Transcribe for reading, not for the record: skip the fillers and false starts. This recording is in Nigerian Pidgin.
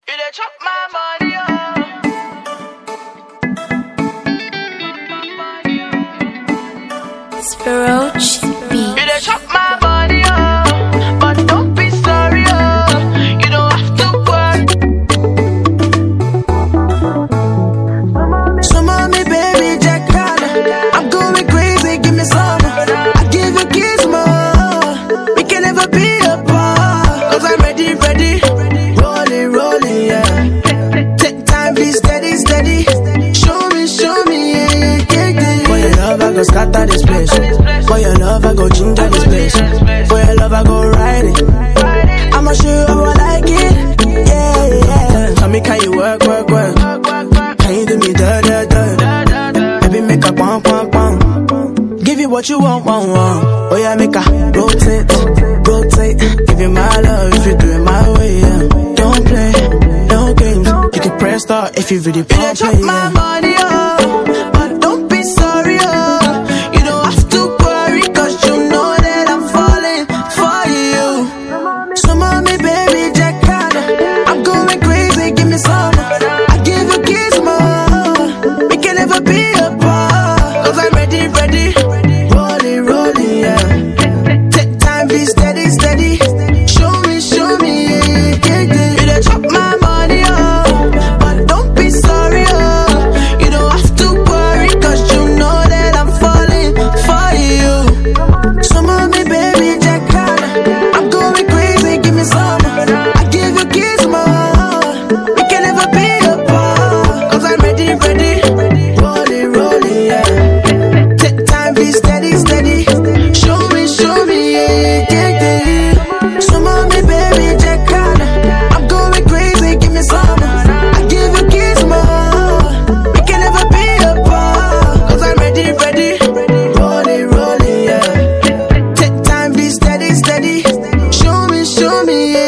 You dey chop my money, oh. Spiroch beat. You dey chop my money, oh. But don't be sorry, oh. You don't have to worry. Some of me, baby, Jack Carter. I'm going crazy, give me some. I give you kiss more. We can never be apart. Cause I'm ready. Rolling, yeah. Take time, be steady. Show me, yeah. For your love, I go scatter this place. For your love, I go ginger this place. For your love, I go ride it. I'ma show you how I like it. Yeah. Tell me, can you work? Can you do me dirt? Baby, make a pom. Give you what you want. Oh yeah, make a rotate. Give you my love if you do it my way, yeah. Don't play, no games. You can press start if you really play. You chop my money, oh. But don't be sorry, oh. You don't have to worry, cause you know that I'm falling for you. Some of me, baby, Jack Carter. I'm going crazy, give me some. I give you kiss more. We can never be apart. Cause I'm ready. Rolling, yeah. Take time, be steady. Show me, yeah. You dey chop my money, oh. But don't be sorry, oh. You don't have to worry, cause you know that I'm falling for you. Some of me, baby, Jack Carter. I'm going crazy, give me some. I give you kiss more. We can never be apart. Cause I'm ready. Rolling, yeah. Take time, be steady. Show me, yeah. Some of me, baby, Jack Carter. I'm going crazy, give me some. I give you kiss more. We can never be apart. Cause I'm ready. Rolling, yeah. Take time, be steady. Show me, yeah.